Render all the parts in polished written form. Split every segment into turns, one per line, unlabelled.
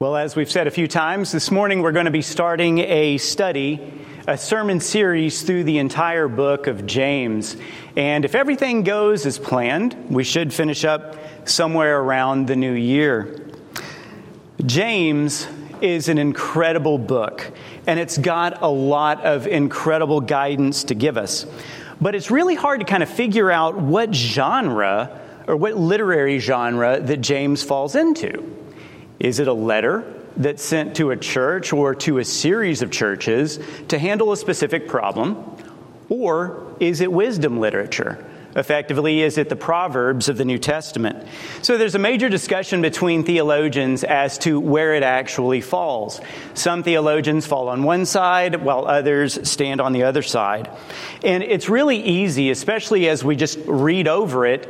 Well, as we've said a few times, this morning we're going to be starting a sermon series through the entire book of James. And if everything goes as planned, we should finish up somewhere around the new year. James is an incredible book, and it's got a lot of incredible guidance to give us. But it's really hard to kind of figure out what genre or what literary genre that James falls into. Is it a letter that's sent to a church or to a series of churches to handle a specific problem? Or is it wisdom literature? Effectively, is it the Proverbs of the New Testament? So there's a major discussion between theologians as to where it actually falls. Some theologians fall on one side, while others stand on the other side. And it's really easy, especially as we just read over it,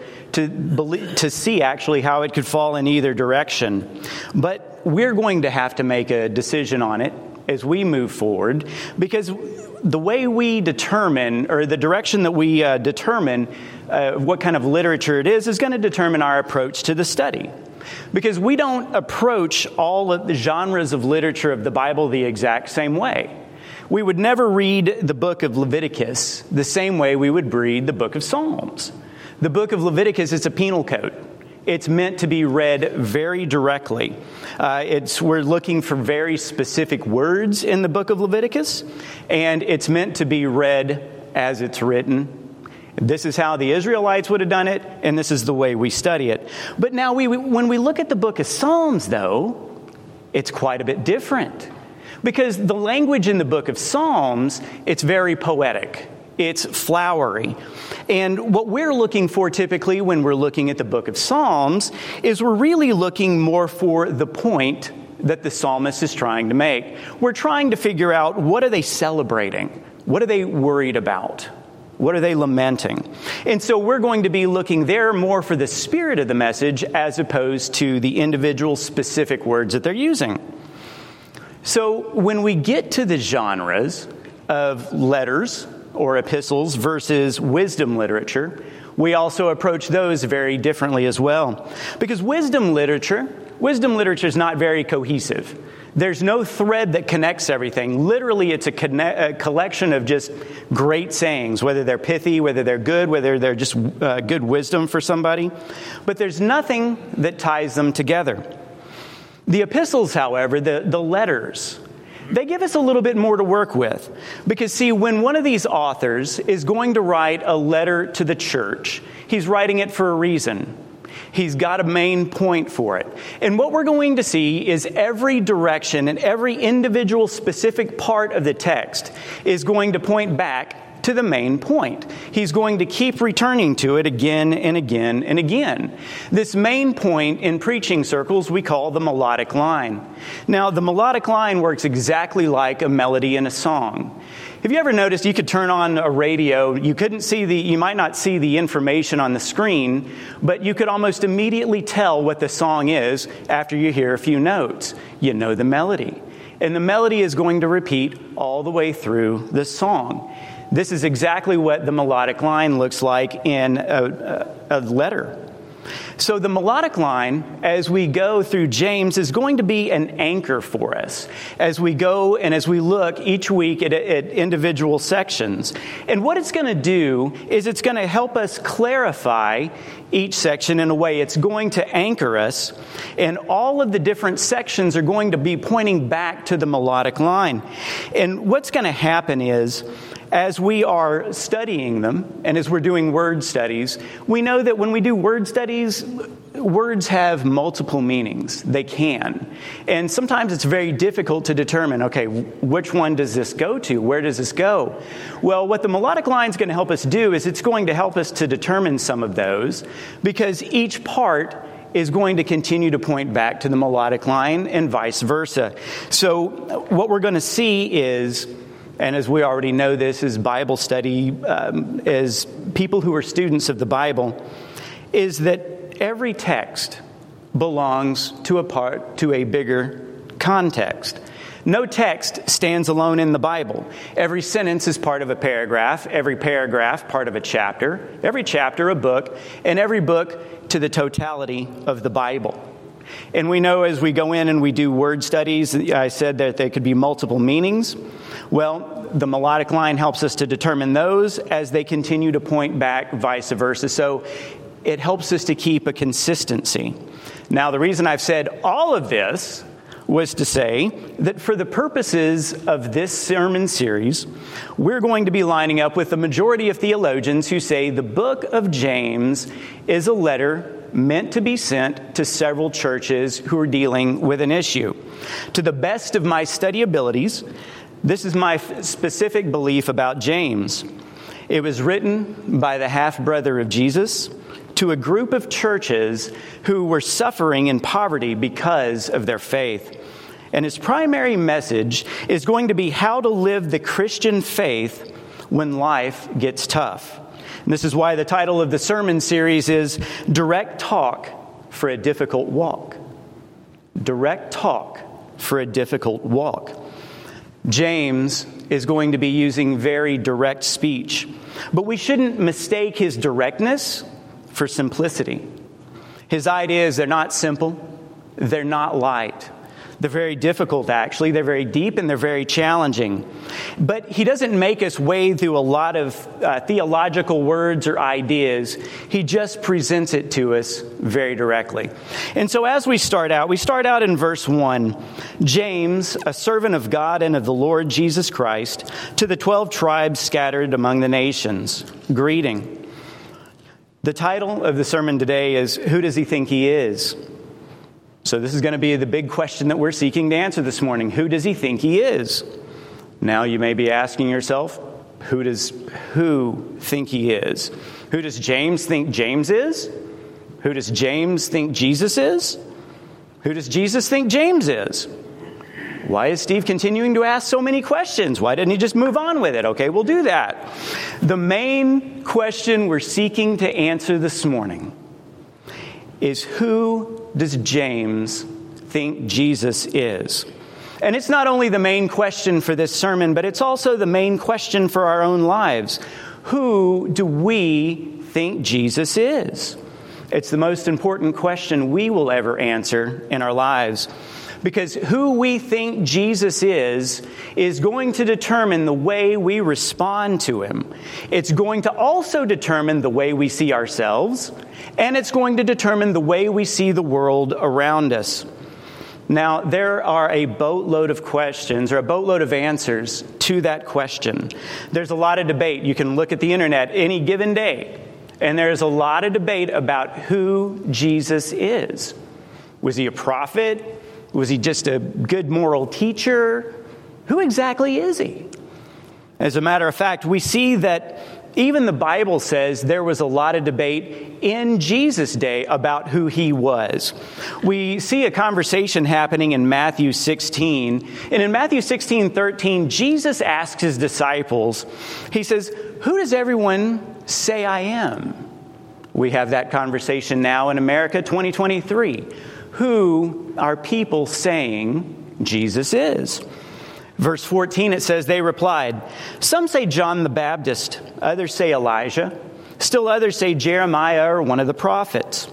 to see actually how it could fall in either direction. But we're going to have to make a decision on it as we move forward, because the way we determine, or the direction that we determine what kind of literature it is going to determine our approach to the study. Because we don't approach all of the genres of literature of the Bible the exact same way. We would never read the book of Leviticus the same way we would read the book of Psalms. The book of Leviticus is a penal code. It's meant to be read very directly. We're looking for very specific words in the book of Leviticus, and it's meant to be read as it's written. This is how the Israelites would have done it, and this is the way we study it. But now when we look at the book of Psalms, though, it's quite a bit different. Because the language in the book of Psalms, it's very poetic. It's flowery. And what we're looking for typically when we're looking at the book of Psalms is we're really looking more for the point that the psalmist is trying to make. We're trying to figure out, what are they celebrating? What are they worried about? What are they lamenting? And so we're going to be looking there more for the spirit of the message as opposed to the individual specific words that they're using. So when we get to the genres of letters or epistles versus wisdom literature, we also approach those very differently as well. Because wisdom literature is not very cohesive. There's no thread that connects everything. Literally, it's a collection of just great sayings, whether they're pithy, whether they're good, whether they're just good wisdom for somebody. But there's nothing that ties them together. The epistles, however, the letters, they give us a little bit more to work with. Because, see, when one of these authors is going to write a letter to the church, he's writing it for a reason. He's got a main point for it. And what we're going to see is every direction and every individual specific part of the text is going to point back to the main point. He's going to keep returning to it again and again and again. This main point in preaching circles we call the melodic line. Now, the melodic line works exactly like a melody in a song. Have you ever noticed you could turn on a radio, you might not see the information on the screen, but you could almost immediately tell what the song is after you hear a few notes. You know the melody. And the melody is going to repeat all the way through the song. This is exactly what the melodic line looks like in a letter. So the melodic line, as we go through James, is going to be an anchor for us as we go and as we look each week at individual sections. And what it's going to do is it's going to help us clarify each section in a way. It's going to anchor us, and all of the different sections are going to be pointing back to the melodic line. And what's going to happen is, as we are studying them, and as we're doing word studies, we know that when we do word studies, words have multiple meanings. They can. And sometimes it's very difficult to determine, okay, which one does this go to? Where does this go? Well, what the melodic line is going to help us do is it's going to help us to determine some of those, because each part is going to continue to point back to the melodic line and vice versa. So what we're going to see is, and as we already know this as Bible study, as people who are students of the Bible, is that every text belongs to a bigger context. No text stands alone in the Bible. Every sentence is part of a paragraph, every paragraph part of a chapter, every chapter a book, and every book to the totality of the Bible. And we know as we go in and we do word studies, I said that there could be multiple meanings. Well, the melodic line helps us to determine those as they continue to point back, vice versa. So it helps us to keep a consistency. Now, the reason I've said all of this was to say that for the purposes of this sermon series, we're going to be lining up with the majority of theologians who say the book of James is a letter meant to be sent to several churches who are dealing with an issue. To the best of my study abilities, this is my specific belief about James. It was written by the half-brother of Jesus to a group of churches who were suffering in poverty because of their faith. And his primary message is going to be how to live the Christian faith when life gets tough. And this is why the title of the sermon series is Direct Talk for a Difficult Walk. Direct Talk for a Difficult Walk. James is going to be using very direct speech, but we shouldn't mistake his directness for simplicity. His ideas, they're not simple, they're not light. They're very difficult, actually. They're very deep and they're very challenging. But he doesn't make us wade through a lot of theological words or ideas. He just presents it to us very directly. And so as we start out in verse 1. James, a servant of God and of the Lord Jesus Christ, to the 12 tribes scattered among the nations. Greeting. The title of the sermon today is, Who Does He Think He Is? So this is going to be the big question that we're seeking to answer this morning. Who does he think he is? Now you may be asking yourself, who think he is? Who does James think James is? Who does James think Jesus is? Who does Jesus think James is? Why is Steve continuing to ask so many questions? Why didn't he just move on with it? Okay, we'll do that. The main question we're seeking to answer this morning is, who does James think Jesus is? And it's not only the main question for this sermon, but it's also the main question for our own lives. Who do we think Jesus is? It's the most important question we will ever answer in our lives. Because who we think Jesus is going to determine the way we respond to him. It's going to also determine the way we see ourselves, and it's going to determine the way we see the world around us. Now, there are a boatload of questions or a boatload of answers to that question. There's a lot of debate. You can look at the internet any given day, and there's a lot of debate about who Jesus is. Was he a prophet? Was he just a good moral teacher? Who exactly is he? As a matter of fact, we see that even the Bible says there was a lot of debate in Jesus' day about who he was. We see a conversation happening in Matthew 16. And in Matthew 16:13, Jesus asks his disciples, he says, "Who does everyone say I am?" We have that conversation now in America 2023. Who are people saying Jesus is? Verse 14, it says, they replied, "Some say John the Baptist, others say Elijah, still others say Jeremiah or one of the prophets."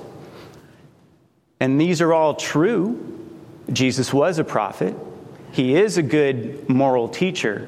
And these are all true. Jesus was a prophet. He is a good moral teacher.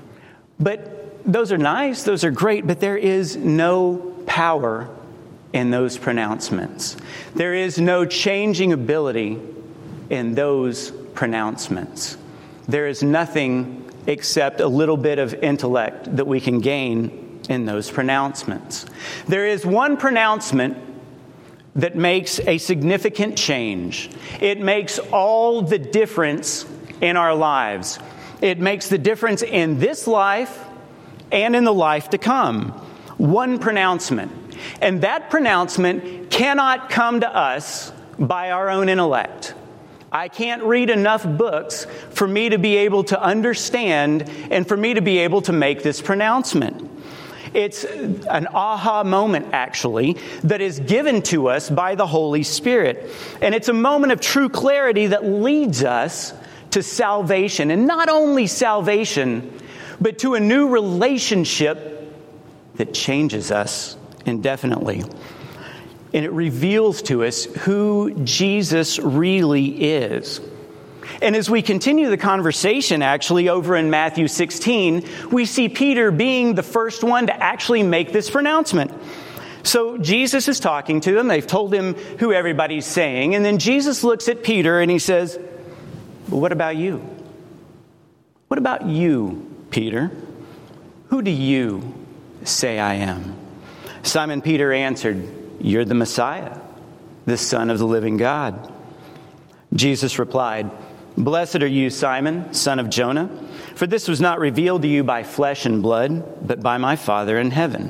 But those are nice, those are great, but there is no power in those pronouncements. There is no changing ability in those pronouncements. There is nothing except a little bit of intellect that we can gain in those pronouncements. There is one pronouncement that makes a significant change. It makes all the difference in our lives. It makes the difference in this life and in the life to come. One pronouncement. And that pronouncement cannot come to us by our own intellect. I can't read enough books for me to be able to understand and for me to be able to make this pronouncement. It's an aha moment, actually, that is given to us by the Holy Spirit. And it's a moment of true clarity that leads us to salvation. And not only salvation, but to a new relationship that changes us indefinitely. and it reveals to us who Jesus really is. And as we continue the conversation, actually, over in Matthew 16, we see Peter being the first one to actually make this pronouncement. So Jesus is talking to them. They've told him who everybody's saying. And then Jesus looks at Peter and he says, "But what about you? What about you, Peter? Who do you say I am?" Simon Peter answered, "You're the Messiah, the Son of the living God." Jesus replied, "Blessed are you, Simon, son of Jonah, for this was not revealed to you by flesh and blood, but by my Father in heaven."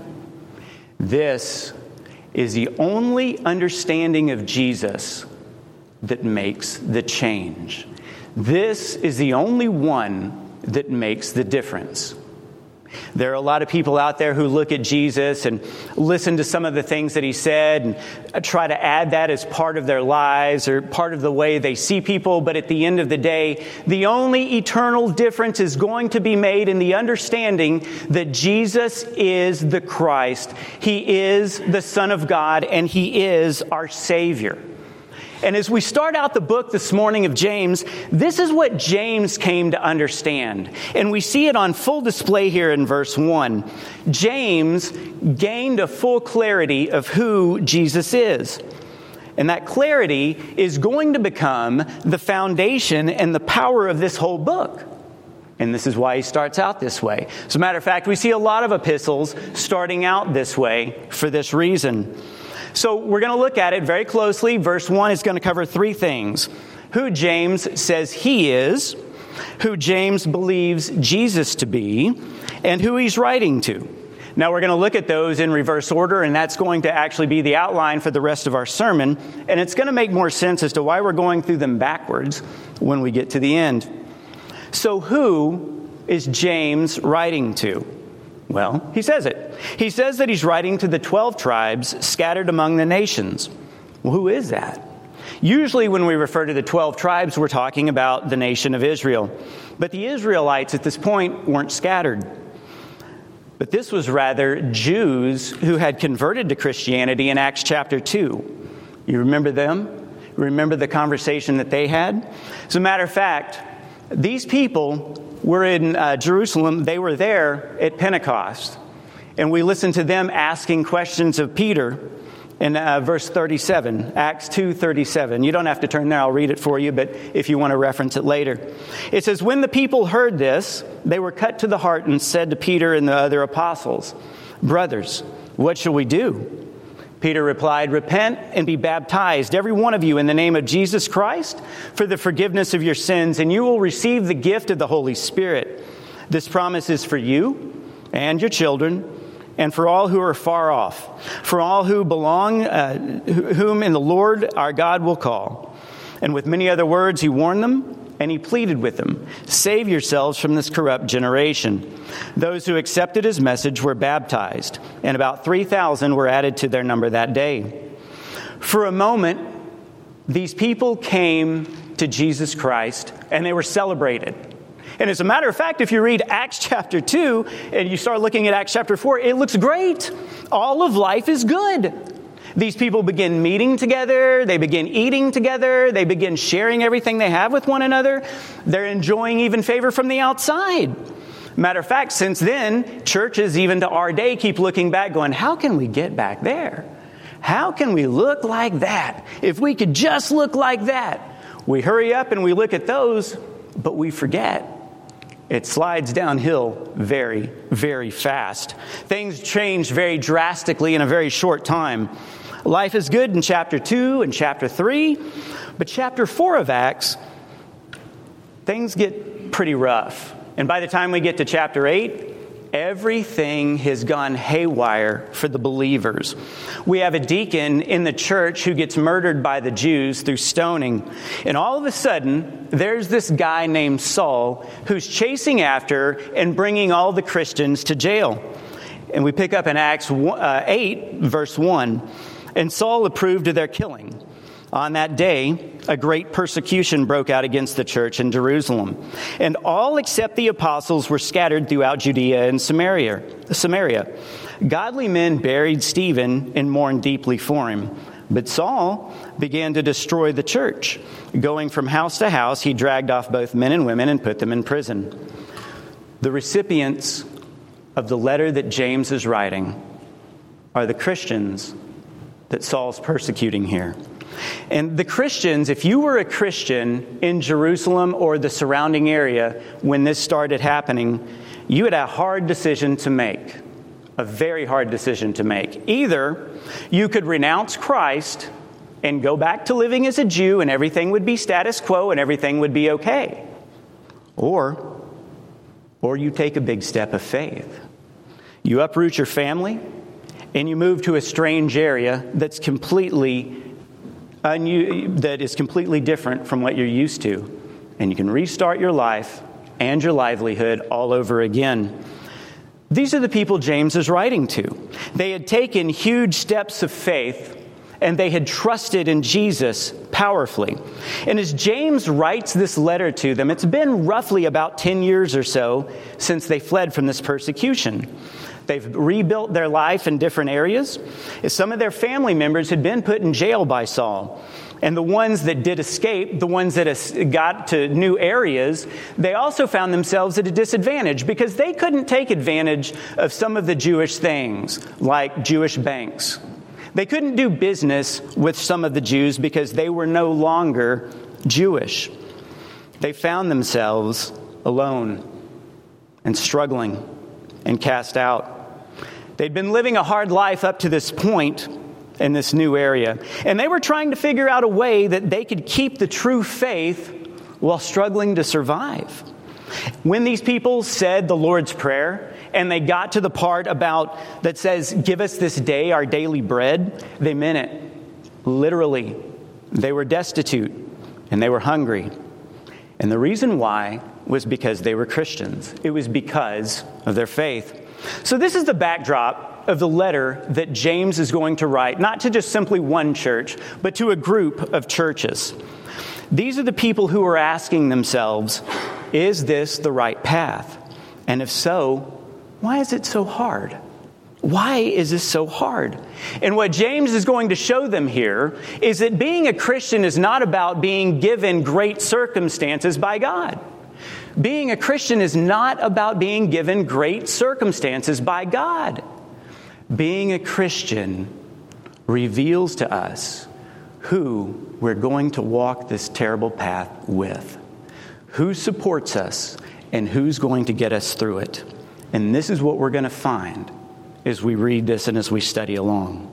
This is the only understanding of Jesus that makes the change. This is the only one that makes the difference. There are a lot of people out there who look at Jesus and listen to some of the things that he said and try to add that as part of their lives or part of the way they see people. But at the end of the day, the only eternal difference is going to be made in the understanding that Jesus is the Christ. He is the Son of God, and he is our Savior. And as we start out the book this morning of James, this is what James came to understand. And we see it on full display here in verse 1. James gained a full clarity of who Jesus is. And that clarity is going to become the foundation and the power of this whole book. And this is why he starts out this way. As a matter of fact, we see a lot of epistles starting out this way for this reason. So we're going to look at it very closely. Verse 1 is going to cover three things: who James says he is, who James believes Jesus to be, and who he's writing to. Now we're going to look at those in reverse order, and that's going to actually be the outline for the rest of our sermon. And it's going to make more sense as to why we're going through them backwards when we get to the end. So who is James writing to? Well, he says it. He says that he's writing to the 12 tribes scattered among the nations. Well, who is that? Usually when we refer to the 12 tribes, we're talking about the nation of Israel. But the Israelites at this point weren't scattered. But this was rather Jews who had converted to Christianity in Acts chapter 2. You remember them? Remember the conversation that they had? As a matter of fact, these people were in Jerusalem. They were there at Pentecost. And we listened to them asking questions of Peter in verse 37, Acts 2:37. You don't have to turn there. I'll read it for you, but if you want to reference it later. It says, "When the people heard this, they were cut to the heart and said to Peter and the other apostles, 'Brothers, what shall we do?' Peter replied, 'Repent and be baptized, every one of you, in the name of Jesus Christ, for the forgiveness of your sins, and you will receive the gift of the Holy Spirit. This promise is for you and your children, and for all who are far off, for all who belong, whom in the Lord our God will call.' And with many other words he warned them, and he pleaded with them, 'Save yourselves from this corrupt generation.' Those who accepted his message were baptized, and about 3,000 were added to their number that day." For a moment, these people came to Jesus Christ, and they were celebrated. And as a matter of fact, if you read Acts chapter 2, and you start looking at Acts chapter 4, it looks great. All of life is good. These people begin meeting together, they begin eating together, they begin sharing everything they have with one another. They're enjoying even favor from the outside. Matter of fact, since then, churches, even to our day, keep looking back going, how can we get back there? How can we look like that? If we could just look like that. We hurry up and we look at those, but we forget. It slides downhill very, very fast. Things change very drastically in a very short time. Life is good in chapter 2 and chapter 3, but chapter 4 of Acts, things get pretty rough. And by the time we get to chapter 8, everything has gone haywire for the believers. We have a deacon in the church who gets murdered by the Jews through stoning. And all of a sudden, there's this guy named Saul who's chasing after and bringing all the Christians to jail. And we pick up in Acts 8, verse 1. "And Saul approved of their killing. On that day, a great persecution broke out against the church in Jerusalem, and all except the apostles were scattered throughout Judea and Samaria. Godly men buried Stephen and mourned deeply for him. But Saul began to destroy the church. Going from house to house, he dragged off both men and women and put them in prison. The recipients of the letter that James is writing are the Christians that Saul's persecuting here. And the Christians, if you were a Christian in Jerusalem or the surrounding area when this started happening, you had a hard decision to make, a very hard decision to make. Either you could renounce Christ and go back to living as a Jew and everything would be status quo and everything would be okay. Or you take a big step of faith. You uproot your family and you move to a strange area that is completely different from what you're used to. And you can restart your life and your livelihood all over again. These are the people James is writing to. They had taken huge steps of faith and they had trusted in Jesus powerfully. And as James writes this letter to them, it's been roughly about 10 years or so since they fled from this persecution. They've rebuilt their life in different areas. Some of their family members had been put in jail by Saul. And the ones that did escape, the ones that got to new areas, they also found themselves at a disadvantage because they couldn't take advantage of some of the Jewish things, like Jewish banks. They couldn't do business with some of the Jews because they were no longer Jewish. They found themselves alone and struggling and cast out. They'd been living a hard life up to this point in this new area. And they were trying to figure out a way that they could keep the true faith while struggling to survive. When these people said the Lord's Prayer and they got to the part about that says, "Give us this day our daily bread," they meant it. Literally, they were destitute and they were hungry. And the reason why was because they were Christians. It was because of their faith. So this is the backdrop of the letter that James is going to write, not to just simply one church, but to a group of churches. These are the people who are asking themselves, is this the right path? And if so, why is it so hard? Why is this so hard? And what James is going to show them here is that being a Christian is not about being given great circumstances by God. Being a Christian is not about being given great circumstances by God. Being a Christian reveals to us who we're going to walk this terrible path with, who supports us, and who's going to get us through it. And this is what we're going to find as we read this and as we study along.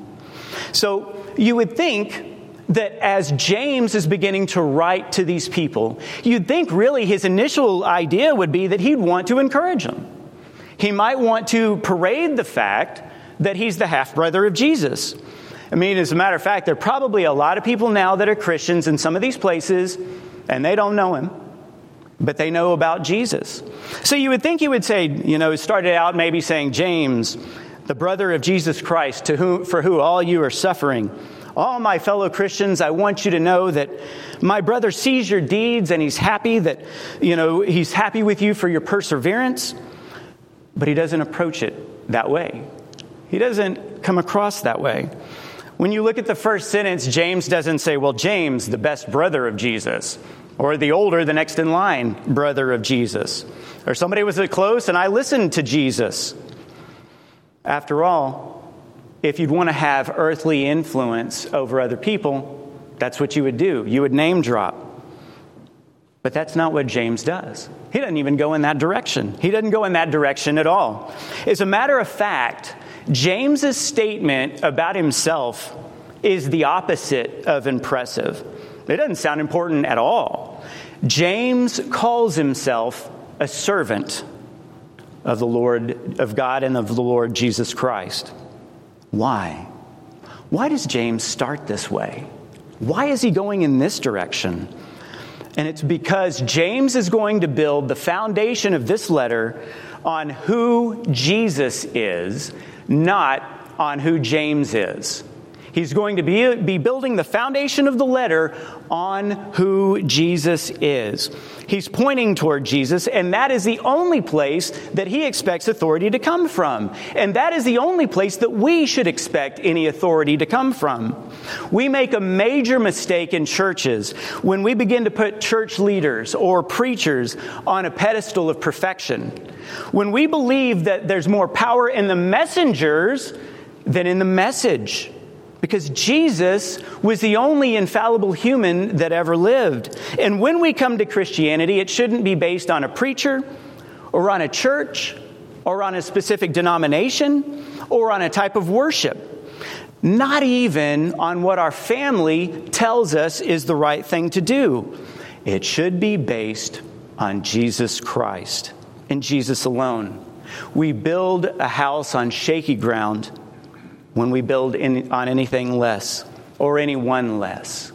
So you would think that as James is beginning to write to these people, you'd think really his initial idea would be that he'd want to encourage them. He might want to parade the fact that he's the half-brother of Jesus. I mean, as a matter of fact, there are probably a lot of people now that are Christians in some of these places, and they don't know him, but they know about Jesus. So you would think he would say, started out maybe saying, "James, the brother of Jesus Christ, for who all you are suffering. All my fellow Christians, I want you to know that my brother sees your deeds and he's happy that, he's happy with you for your perseverance." But he doesn't approach it that way. He doesn't come across that way. When you look at the first sentence, James doesn't say, "Well, James, the best brother of Jesus," or "the older, the next in line brother of Jesus," or "somebody was close and I listened to Jesus." After all, if you'd want to have earthly influence over other people, that's what you would do. You would name drop. But that's not what James does. He doesn't even go in that direction. He doesn't go in that direction at all. As a matter of fact, James's statement about himself is the opposite of impressive. It doesn't sound important at all. James calls himself a servant of the Lord, of God and of the Lord Jesus Christ. Why? Why does James start this way? Why is he going in this direction? And it's because James is going to build the foundation of this letter on who Jesus is, not on who James is. He's going to be building the foundation of the letter on who Jesus is. He's pointing toward Jesus, and that is the only place that he expects authority to come from. And that is the only place that we should expect any authority to come from. We make a major mistake in churches when we begin to put church leaders or preachers on a pedestal of perfection. When we believe that there's more power in the messengers than in the message. Because Jesus was the only infallible human that ever lived. And when we come to Christianity, it shouldn't be based on a preacher or on a church or on a specific denomination or on a type of worship. Not even on what our family tells us is the right thing to do. It should be based on Jesus Christ and Jesus alone. We build a house on shaky ground when we build on anything less or anyone less.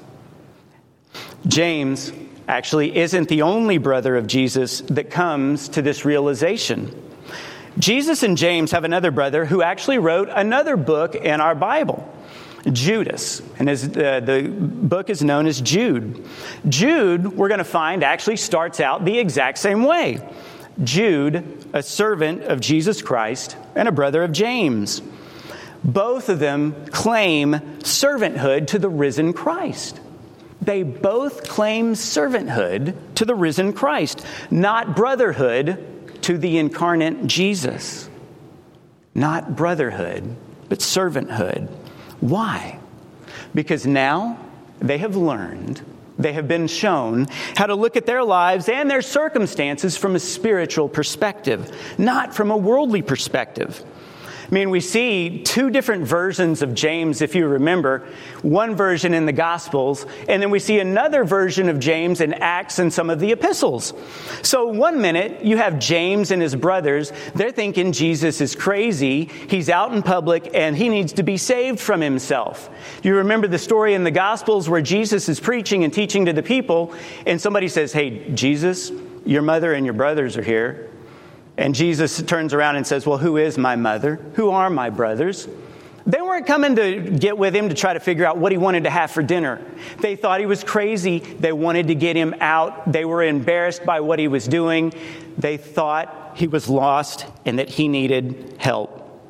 James actually isn't the only brother of Jesus that comes to this realization. Jesus and James have another brother who actually wrote another book in our Bible, Judas. And the book is known as Jude. Jude, we're going to find, actually starts out the exact same way. Jude, a servant of Jesus Christ and a brother of James. Both of them claim servanthood to the risen Christ. They both claim servanthood to the risen Christ, not brotherhood to the incarnate Jesus. Not brotherhood, but servanthood. Why? Because now they have learned, they have been shown how to look at their lives and their circumstances from a spiritual perspective, not from a worldly perspective. I mean, we see two different versions of James, if you remember. One version in the Gospels, and then we see another version of James in Acts and some of the epistles. So one minute, you have James and his brothers. They're thinking Jesus is crazy. He's out in public, and he needs to be saved from himself. You remember the story in the Gospels where Jesus is preaching and teaching to the people, and somebody says, "Hey, Jesus, your mother and your brothers are here." And Jesus turns around and says, "Well, who is my mother? Who are my brothers?" They weren't coming to get with him to try to figure out what he wanted to have for dinner. They thought he was crazy. They wanted to get him out. They were embarrassed by what he was doing. They thought he was lost and that he needed help.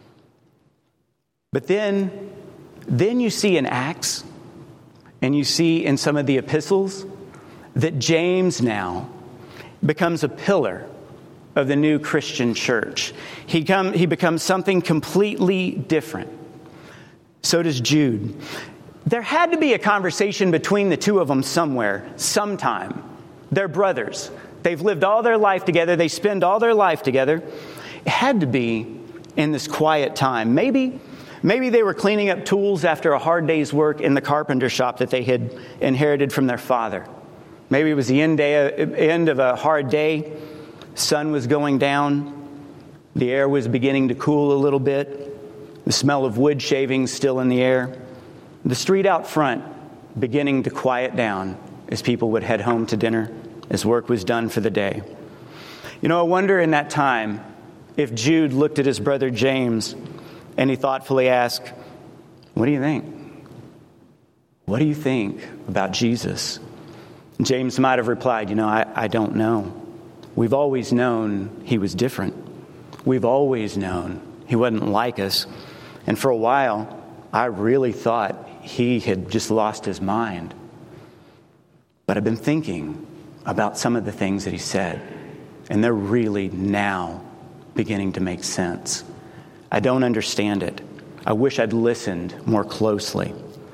But then you see in Acts and you see in some of the epistles that James now becomes a pillar of the new Christian church. He becomes something completely different. So does Jude. There had to be a conversation between the two of them somewhere, sometime. They're brothers. They've lived all their life together. They spend all their life together. It had to be in this quiet time. Maybe they were cleaning up tools after a hard day's work in the carpenter shop that they had inherited from their father. Maybe it was the end of a hard day. Sun was going down. The air was beginning to cool a little bit. The smell of wood shavings still in the air. The street out front beginning to quiet down as people would head home to dinner, as work was done for the day. You know, I wonder in that time if Jude looked at his brother James and he thoughtfully asked, "What do you think? What do you think about Jesus?" James might have replied, I don't know. We've always known he was different. We've always known he wasn't like us. And for a while, I really thought he had just lost his mind. But I've been thinking about some of the things that he said, and they're really now beginning to make sense. I don't understand it. I wish I'd listened more closely.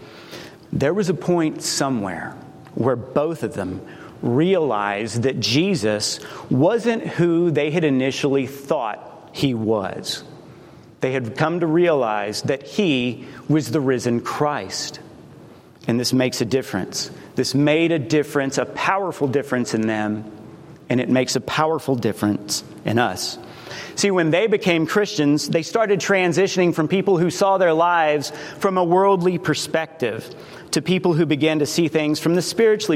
There was a point somewhere where both of them realized that Jesus wasn't who they had initially thought he was. They had come to realize that he was the risen Christ. And this makes a difference. This made a difference, a powerful difference in them, and it makes a powerful difference in us. See, when they became Christians, they started transitioning from people who saw their lives from a worldly perspective to people who began to see things from the spiritual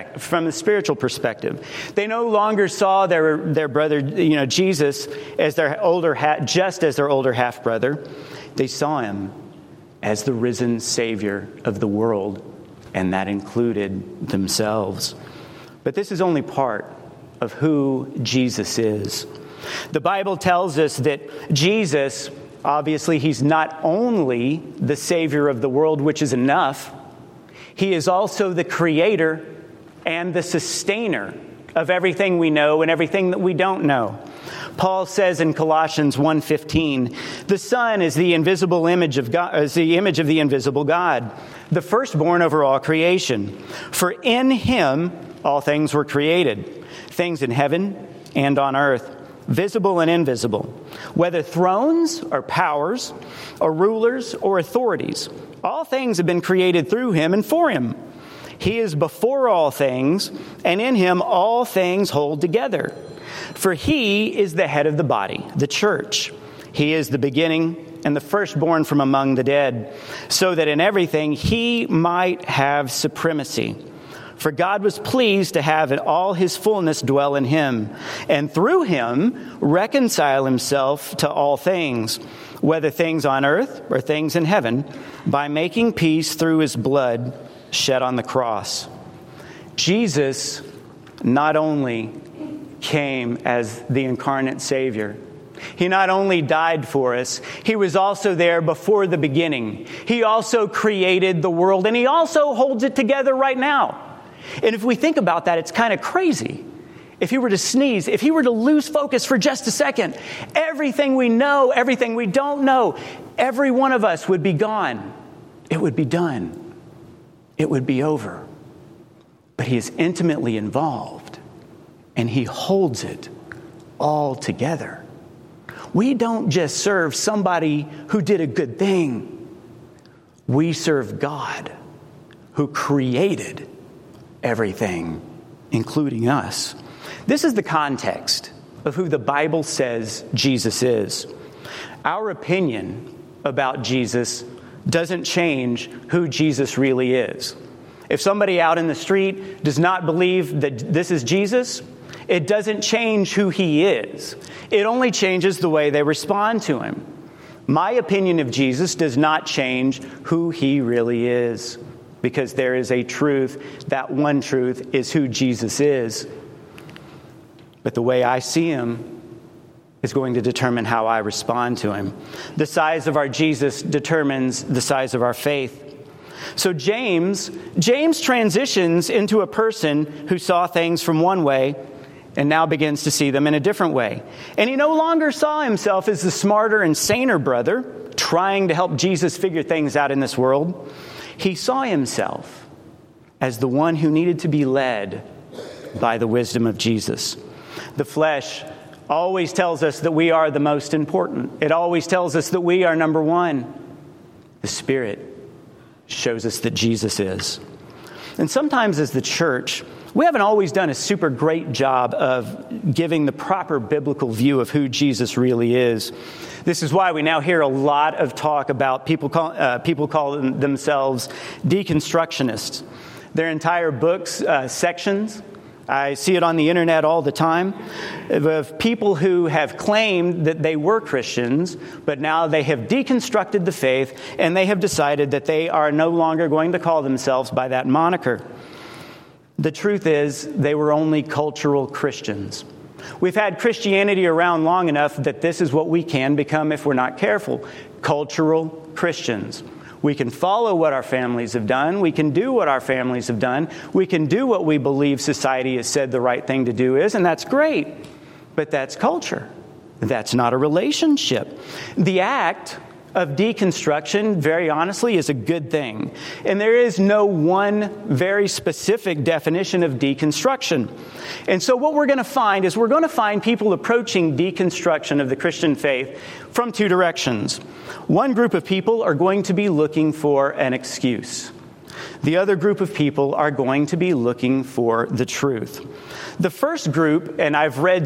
perspective. They no longer saw their brother, Jesus, as their older half brother. They saw him as the risen Savior of the world, and that included themselves. But this is only part of who Jesus is. The Bible tells us that Jesus, obviously, he's not only the Savior of the world, which is enough, he is also the creator and the sustainer of everything we know and everything that we don't know. Paul says in Colossians 1:15, the Son is the invisible image of God, is the image of the invisible God, the firstborn over all creation. For in him all things were created, things in heaven and on earth, visible and invisible, whether thrones or powers or rulers or authorities. All things have been created through him and for him. He is before all things, and in him all things hold together. For he is the head of the body, the church. He is the beginning and the firstborn from among the dead, so that in everything he might have supremacy. For God was pleased to have all his fullness dwell in him, and through him reconcile himself to all things, whether things on earth or things in heaven, by making peace through his blood shed on the cross. Jesus not only came as the incarnate Savior, he not only died for us, he was also there before the beginning. He also created the world, and he also holds it together right now. And if we think about that, it's kind of crazy. If he were to sneeze, if he were to lose focus for just a second, everything we know, everything we don't know, every one of us would be gone. It would be done. It would be over. But he is intimately involved, and he holds it all together. We don't just serve somebody who did a good thing. We serve God, who created everything, including us. This is the context of who the Bible says Jesus is. Our opinion about Jesus doesn't change who Jesus really is. If somebody out in the street does not believe that this is Jesus, it doesn't change who he is. It only changes the way they respond to him. My opinion of Jesus does not change who he really is, because there is a truth. That one truth is who Jesus is. But the way I see him is going to determine how I respond to him. The size of our Jesus determines the size of our faith. So James transitions into a person who saw things from one way and now begins to see them in a different way. And he no longer saw himself as the smarter and saner brother trying to help Jesus figure things out in this world. He saw himself as the one who needed to be led by the wisdom of Jesus. The flesh always tells us that we are the most important. It always tells us that we are number one. The Spirit shows us that Jesus is. And sometimes as the church, we haven't always done a super great job of giving the proper biblical view of who Jesus really is. This is why we now hear a lot of talk about people call themselves deconstructionists. Their entire books, sections, I see it on the internet all the time, of people who have claimed that they were Christians, but now they have deconstructed the faith and they have decided that they are no longer going to call themselves by that moniker. The truth is, they were only cultural Christians. We've had Christianity around long enough that this is what we can become if we're not careful. Cultural Christians. We can follow what our families have done. We can do what our families have done. We can do what we believe society has said the right thing to do is, and that's great. But that's culture. That's not a relationship. The act of deconstruction, very honestly, is a good thing. And there is no one very specific definition of deconstruction. And so what we're going to find is we're going to find people approaching deconstruction of the Christian faith from two directions. One group of people are going to be looking for an excuse. The other group of people are going to be looking for the truth. The first group, and I've read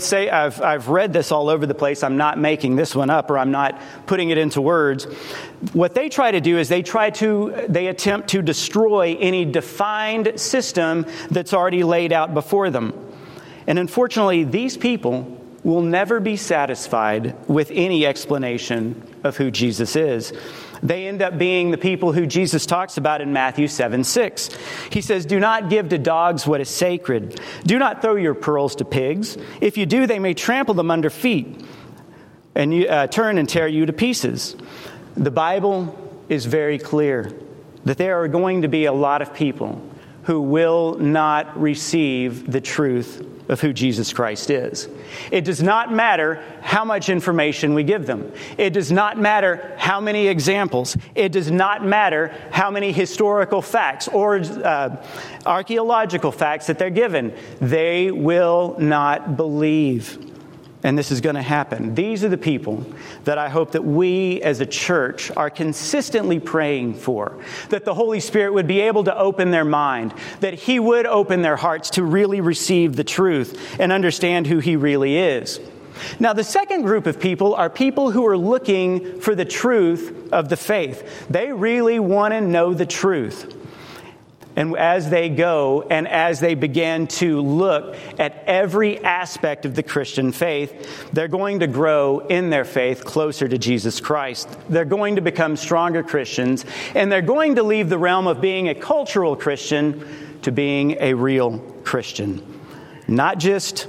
this all over the place. I'm not making this one up, or I'm not putting it into words. What they try to do is they attempt to destroy any defined system that's already laid out before them. And unfortunately, these people will never be satisfied with any explanation of who Jesus is. They end up being the people who Jesus talks about in Matthew 7:6. He says, "Do not give to dogs what is sacred. Do not throw your pearls to pigs. If you do, they may trample them under feet and turn and tear you to pieces." The Bible is very clear that there are going to be a lot of people who will not receive the truth of who Jesus Christ is. It does not matter how much information we give them. It does not matter how many examples. It does not matter how many historical facts or archaeological facts that they're given. They will not believe. And this is going to happen. These are the people that I hope that we as a church are consistently praying for. That the Holy Spirit would be able to open their mind. That He would open their hearts to really receive the truth and understand who He really is. Now, the second group of people are people who are looking for the truth of the faith. They really want to know the truth. And as they go and as they begin to look at every aspect of the Christian faith, they're going to grow in their faith closer to Jesus Christ. They're going to become stronger Christians, and they're going to leave the realm of being a cultural Christian to being a real Christian. Not just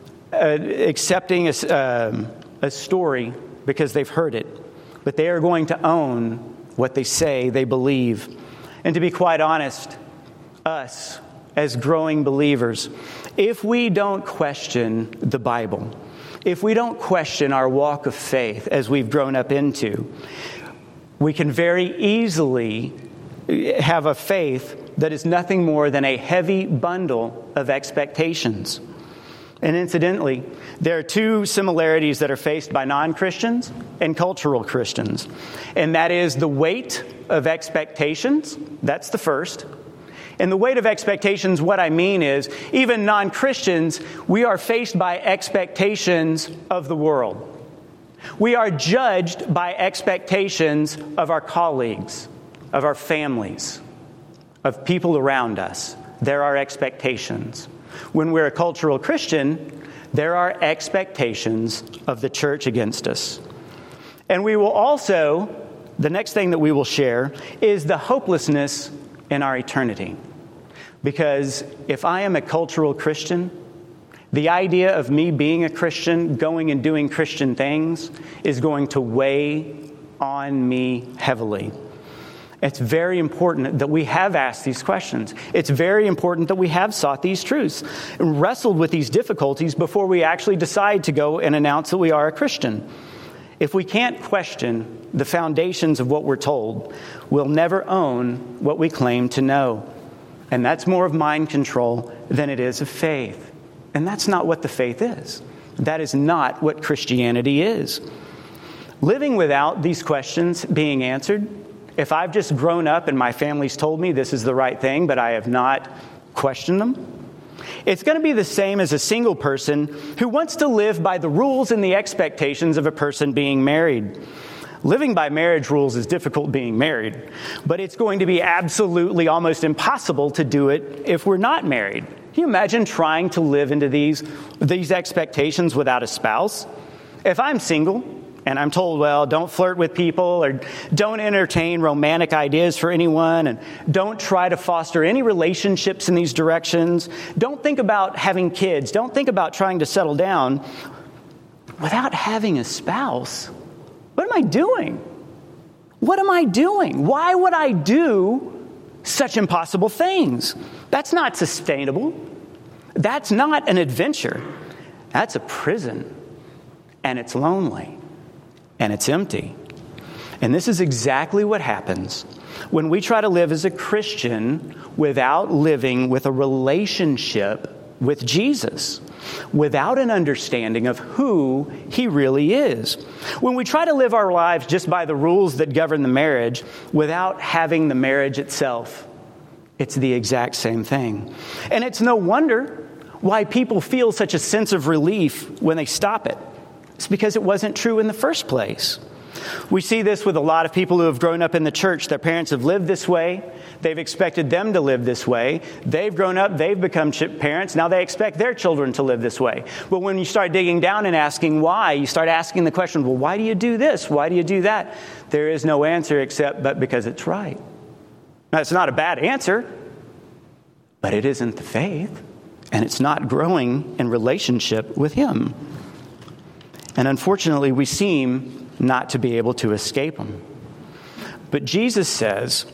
accepting a story because they've heard it, but they are going to own what they say they believe. And to be quite honest, us as growing believers, if we don't question the Bible, if we don't question our walk of faith as we've grown up into, we can very easily have a faith that is nothing more than a heavy bundle of expectations. And incidentally, there are two similarities that are faced by non-Christians and cultural Christians. And that is the weight of expectations. That's the first. And the weight of expectations, what I mean is, even non-Christians, we are faced by expectations of the world. We are judged by expectations of our colleagues, of our families, of people around us. There are expectations. When we're a cultural Christian, there are expectations of the church against us. And we will also, the next thing that we will share is the hopelessness in our eternity. Because if I am a cultural Christian, the idea of me being a Christian, going and doing Christian things, is going to weigh on me heavily. It's very important that we have asked these questions. It's very important that we have sought these truths and wrestled with these difficulties before we actually decide to go and announce that we are a Christian. If we can't question the foundations of what we're told, we'll never own what we claim to know. And that's more of mind control than it is of faith. And that's not what the faith is. That is not what Christianity is. Living without these questions being answered, if I've just grown up and my family's told me this is the right thing, but I have not questioned them, it's going to be the same as a single person who wants to live by the rules and the expectations of a person being married. Living by marriage rules is difficult being married, but it's going to be absolutely almost impossible to do it if we're not married. Can you imagine trying to live into these expectations without a spouse? If I'm single and I'm told, well, don't flirt with people or don't entertain romantic ideas for anyone and don't try to foster any relationships in these directions, don't think about having kids, don't think about trying to settle down without having a spouse. What am I doing? What am I doing? Why would I do such impossible things? That's not sustainable. That's not an adventure. That's a prison. And it's lonely. And it's empty. And this is exactly what happens when we try to live as a Christian without living with a relationship with Jesus, without an understanding of who He really is. When we try to live our lives just by the rules that govern the marriage without having the marriage itself, it's the exact same thing. And it's no wonder why people feel such a sense of relief when they stop it. It's because it wasn't true in the first place. We see this with a lot of people who have grown up in the church. Their parents have lived this way. They've expected them to live this way. They've grown up. They've become parents. Now they expect their children to live this way. But when you start digging down and asking why, you start asking the question, well, why do you do this? Why do you do that? There is no answer except but because it's right. Now, it's not a bad answer, but it isn't the faith. And it's not growing in relationship with Him. And unfortunately, we seem not to be able to escape them. But Jesus says,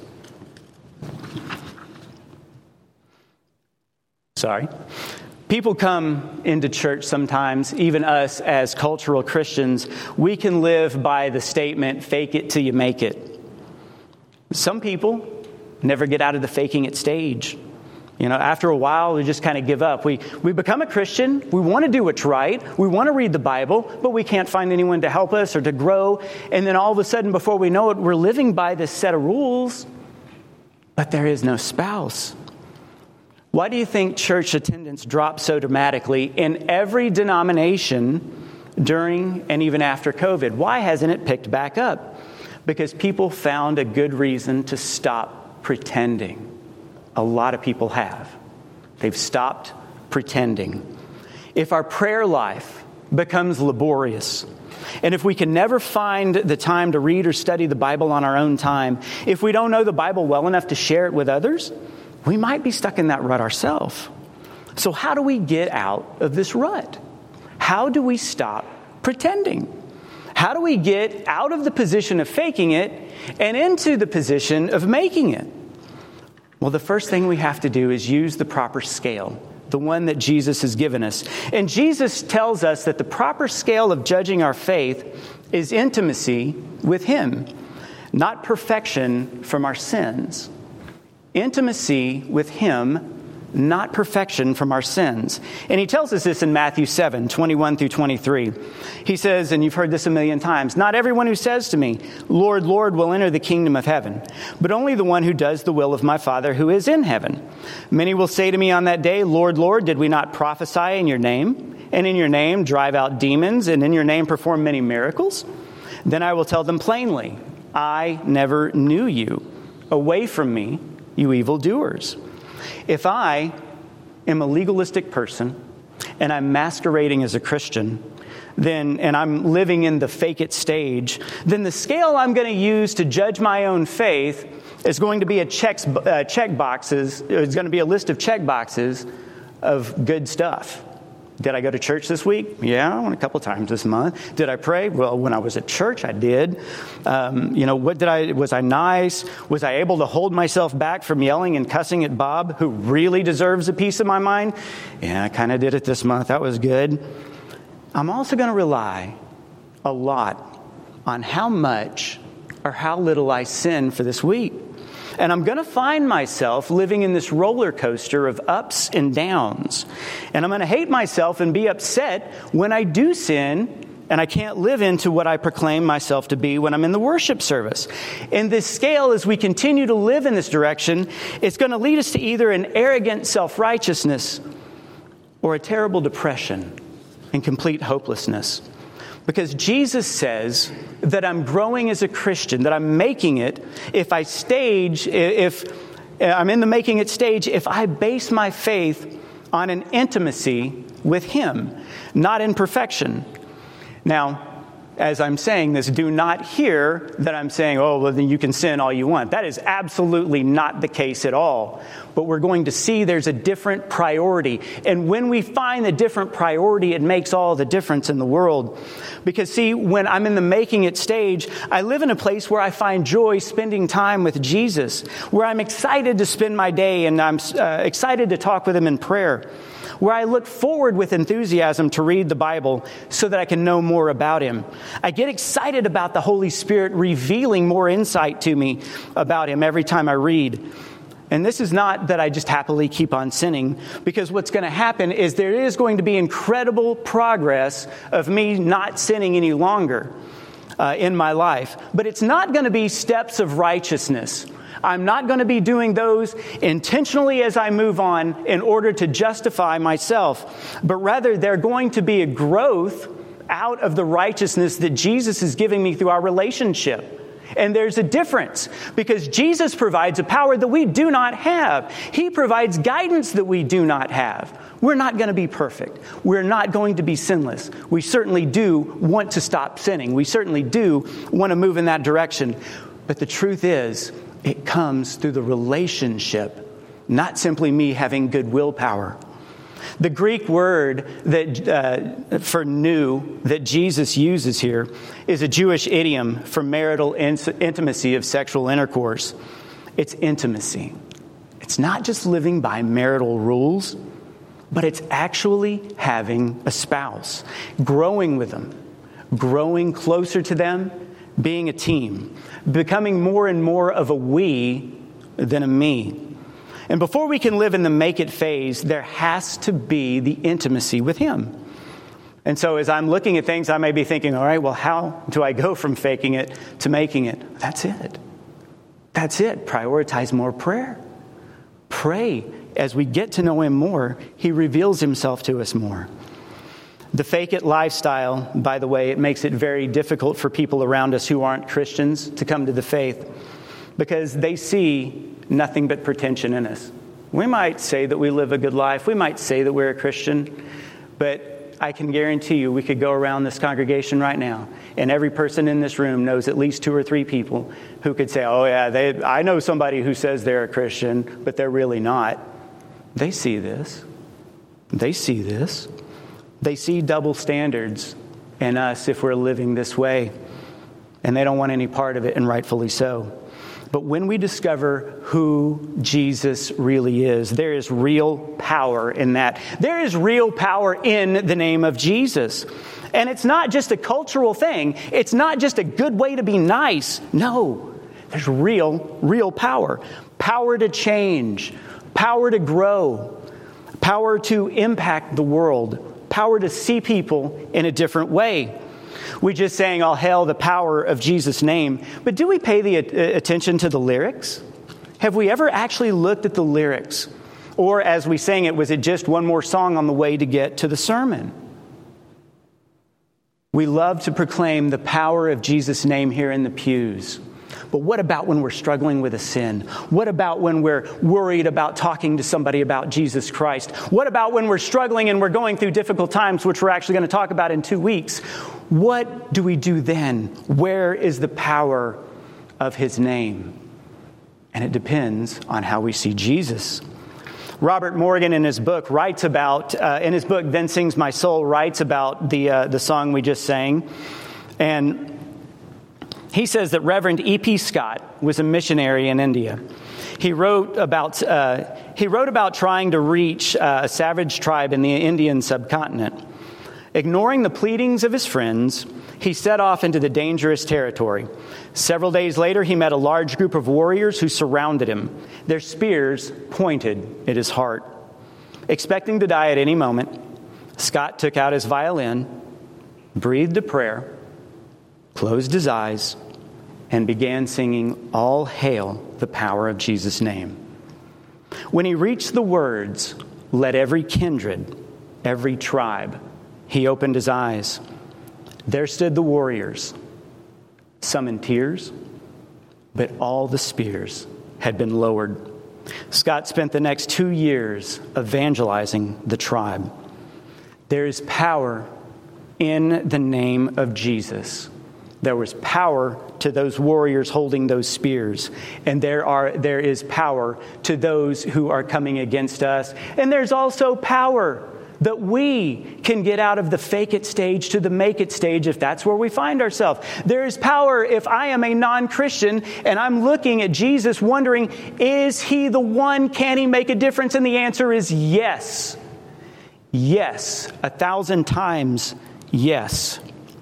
people come into church sometimes, even us as cultural Christians, we can live by the statement, fake it till you make it. Some people never get out of the faking it stage. After a while, we just kind of give up. We become a Christian. We want to do what's right. We want to read the Bible, but we can't find anyone to help us or to grow. And then all of a sudden, before we know it, we're living by this set of rules, but there is no spouse. Why do you think church attendance dropped so dramatically in every denomination during and even after COVID? Why hasn't it picked back up? Because people found a good reason to stop pretending. A lot of people have. They've stopped pretending. If our prayer life becomes laborious, and if we can never find the time to read or study the Bible on our own time, if we don't know the Bible well enough to share it with others, we might be stuck in that rut ourselves. So how do we get out of this rut? How do we stop pretending? How do we get out of the position of faking it and into the position of making it? Well, the first thing we have to do is use the proper scale, the one that Jesus has given us. And Jesus tells us that the proper scale of judging our faith is intimacy with Him, not perfection from our sins. Intimacy with Him, not perfection from our sins. And He tells us this in Matthew 7, 21 through 23. He says, and you've heard this a million times, not everyone who says to me, Lord, Lord, will enter the kingdom of heaven, but only the one who does the will of my Father who is in heaven. Many will say to me on that day, Lord, Lord, did we not prophesy in your name? And in your name drive out demons, and in your name perform many miracles? Then I will tell them plainly, I never knew you. Away from me, you evildoers. If I am a legalistic person and I'm masquerading as a Christian, and I'm living in the fake it stage, then the scale I'm going to use to judge my own faith is going to be it's going to be a list of check boxes of good stuff. Did I go to church this week? Yeah, I went a couple times this month. Did I pray? Well, when I was at church, I did. Was I nice? Was I able to hold myself back from yelling and cussing at Bob, who really deserves a piece of my mind? Yeah, I kind of did it this month. That was good. I'm also going to rely a lot on how much or how little I sin for this week. And I'm going to find myself living in this roller coaster of ups and downs. And I'm going to hate myself and be upset when I do sin and I can't live into what I proclaim myself to be when I'm in the worship service. And this scale, as we continue to live in this direction, it's going to lead us to either an arrogant self-righteousness or a terrible depression and complete hopelessness. Because Jesus says that I'm growing as a Christian, that I'm making it if I'm in the making it stage, if I base my faith on an intimacy with Him, not in perfection. Now, as I'm saying this, do not hear that I'm saying, oh, well, then you can sin all you want. That is absolutely not the case at all. But we're going to see there's a different priority. And when we find a different priority, it makes all the difference in the world. Because, see, when I'm in the making it stage, I live in a place where I find joy spending time with Jesus, where I'm excited to spend my day and I'm excited to talk with Him in prayer, where I look forward with enthusiasm to read the Bible so that I can know more about Him. I get excited about the Holy Spirit revealing more insight to me about Him every time I read. And this is not that I just happily keep on sinning, because what's going to happen is there is going to be incredible progress of me not sinning any longer in my life. But it's not going to be steps of righteousness. I'm not going to be doing those intentionally as I move on in order to justify myself, but rather they're going to be a growth out of the righteousness that Jesus is giving me through our relationship. And there's a difference because Jesus provides a power that we do not have. He provides guidance that we do not have. We're not going to be perfect. We're not going to be sinless. We certainly do want to stop sinning. We certainly do want to move in that direction. But the truth is, it comes through the relationship, not simply me having good willpower. The Greek word that for new that Jesus uses here is a Jewish idiom for marital intimacy of sexual intercourse. It's intimacy. It's not just living by marital rules, but it's actually having a spouse, growing with them, growing closer to them, being a team, becoming more and more of a we than a me. And before we can live in the make it phase, there has to be the intimacy with Him. And so as I'm looking at things, I may be thinking, all right, well, how do I go from faking it to making it? That's it. That's it. Prioritize more prayer. Pray. As we get to know Him more, He reveals Himself to us more. The fake it lifestyle, by the way, it makes it very difficult for people around us who aren't Christians to come to the faith because they see nothing but pretension in us. We might say that we live a good life. We might say that we're a Christian, but I can guarantee you we could go around this congregation right now, and every person in this room knows at least 2 or 3 people who could say, oh yeah, I know somebody who says they're a Christian, but they're really not. They see this. They see this. They see double standards in us if we're living this way, and they don't want any part of it, and rightfully so. But when we discover who Jesus really is, there is real power in that. There is real power in the name of Jesus. And it's not just a cultural thing. It's not just a good way to be nice. No, there's real power. Power to change. Power to grow. Power to impact the world. Power to see people in a different way. We just sang, all hail the power of Jesus' name. But do we pay the attention to the lyrics? Have we ever actually looked at the lyrics? Or as we sang it, was it just one more song on the way to get to the sermon? We love to proclaim the power of Jesus' name here in the pews. But what about when we're struggling with a sin? What about when we're worried about talking to somebody about Jesus Christ? What about when we're struggling and we're going through difficult times, which we're actually going to talk about in 2 weeks? What do we do then? Where is the power of His name? And it depends on how we see Jesus. Robert Morgan in his book writes about, Then Sings My Soul, writes about the song we just sang. And he says that Reverend E.P. Scott was a missionary in India. He wrote about trying to reach a savage tribe in the Indian subcontinent. Ignoring the pleadings of his friends, he set off into the dangerous territory. Several days later, he met a large group of warriors who surrounded him. Their spears pointed at his heart. Expecting to die at any moment, Scott took out his violin, breathed a prayer, closed his eyes, and began singing, All Hail the Power of Jesus' Name. When he reached the words, Let every kindred, every tribe, he opened his eyes. There stood the warriors, some in tears, but all the spears had been lowered. Scott spent the next 2 years evangelizing the tribe. There is power in the name of Jesus. There was power to those warriors holding those spears. And there is power to those who are coming against us. And there's also power that we can get out of the fake it stage to the make it stage if that's where we find ourselves. There is power if I am a non-Christian and I'm looking at Jesus wondering, is He the one? Can He make a difference? And the answer is yes. Yes. 1,000 times yes.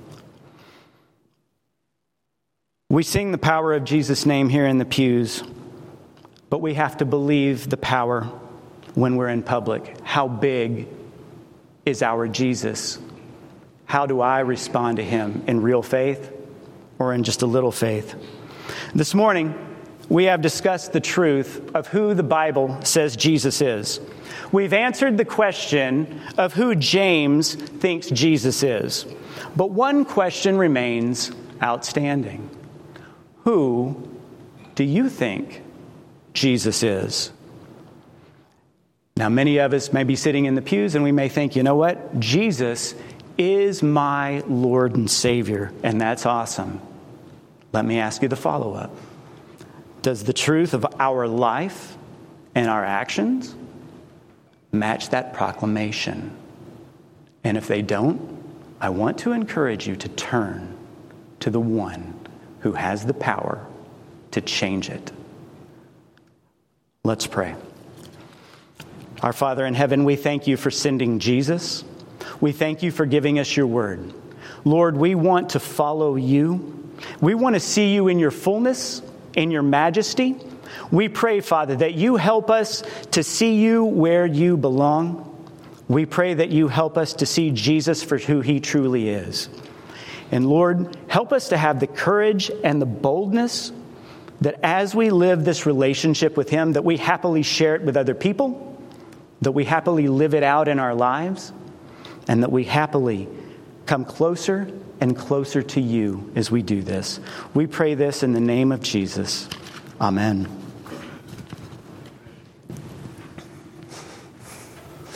We sing the power of Jesus' name here in the pews, but we have to believe the power when we're in public. How big is our Jesus? How do I respond to Him? In real faith or in just a little faith? This morning, we have discussed the truth of who the Bible says Jesus is. We've answered the question of who James thinks Jesus is. But one question remains outstanding. Who do you think Jesus is? Now, many of us may be sitting in the pews and we may think, you know what? Jesus is my Lord and Savior, and that's awesome. Let me ask you the follow-up. Does the truth of our life and our actions match that proclamation? And if they don't, I want to encourage you to turn to the one who has the power to change it. Let's pray. Our Father in heaven, we thank you for sending Jesus. We thank you for giving us your word. Lord, we want to follow you. We want to see you in your fullness, in your majesty. We pray, Father, that you help us to see you where you belong. We pray that you help us to see Jesus for who he truly is. And Lord, help us to have the courage and the boldness that as we live this relationship with him, that we happily share it with other people, that we happily live it out in our lives, and that we happily come closer and closer to you as we do this. We pray this in the name of Jesus. Amen.